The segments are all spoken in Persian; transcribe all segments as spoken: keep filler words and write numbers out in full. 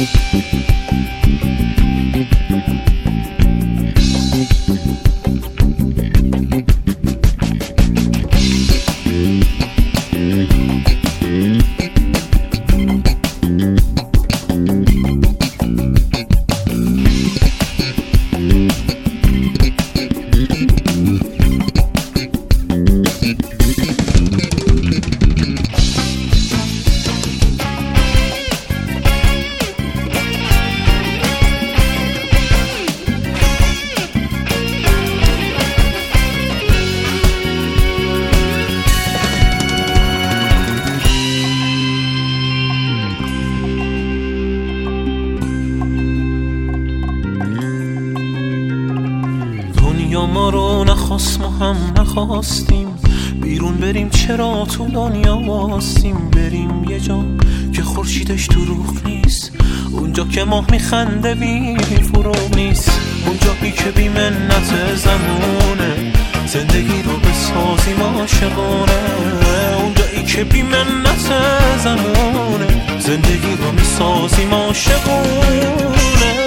دنیا ما رو نخواست، ما هم نخواستیم بیرون بریم، چرا تو دنیا واستیم؟ بریم یه جا که خورشیدش دروغ نیست، اونجا که ماه میخنده بی فروغ نیست، اونجایی که بی منت زمونه زندگی رو بسازیم عاشقانه، اونجایی که بی منت زمونه زندگی رو میسازیم عاشقانه.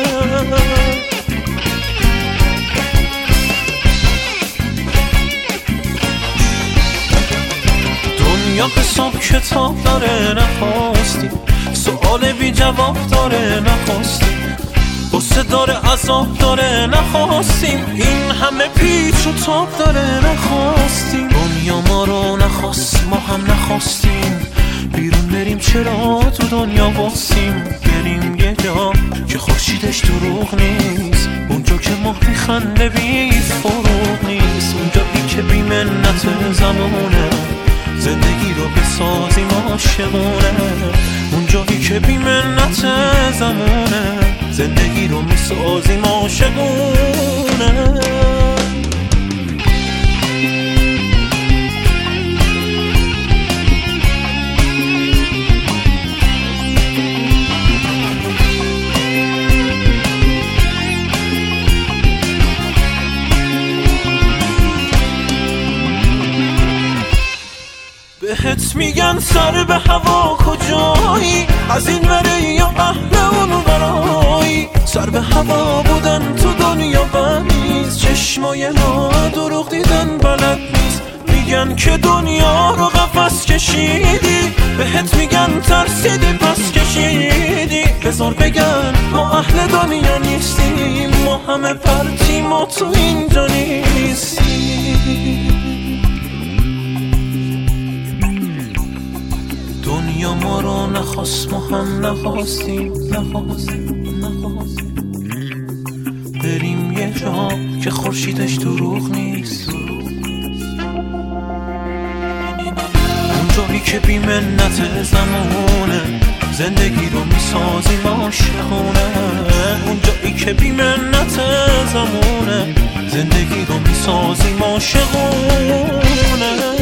دنیا حساب کتاب داره نخواستیم، سؤال بی جواب داره نخواستیم، غصه داره عذاب داره نخواستیم، این همه پیچ و تاب داره نخواستیم. دنیا ما رو نخواست، ما هم نخواستیم بیرون بریم، چرا تو دنیا واسیم؟ بریم یه جا که خورشیدش دروغ نیست، اونجا که ماه میخنده بی فروغ نیست، اونجایی که بی منت زمونه زندگی رو بسازیم عاشقونه، اونجایی که بی منت زمونه زندگی رو میسازیم عاشقونه. بهت میگن سر به هوا کجایی، از این وره یا اهل اون ورایی، سر به هوا بودن تو دنیا بد نیست، چشمای ما دروغ دیدن بلد نیست، میگن که دنیا رو قفس کشیدی، بهت میگن ترسیدی پس کشیدی، بذار بگن ما اهل دنیا نیستیم، ما همه پرتیم و تو اینجا نیستیم. دنیا ما رو نخواست، ما هم نخواستیم نخواستیم نخواستیم بریم یه جا که خورشیدش دروغ نیست، اونجایی که بی منت زمونه زندگی رو میسازیم عاشقونه، اونجایی که بی منت زمونه زندگی رو میسازیم عاشقونه.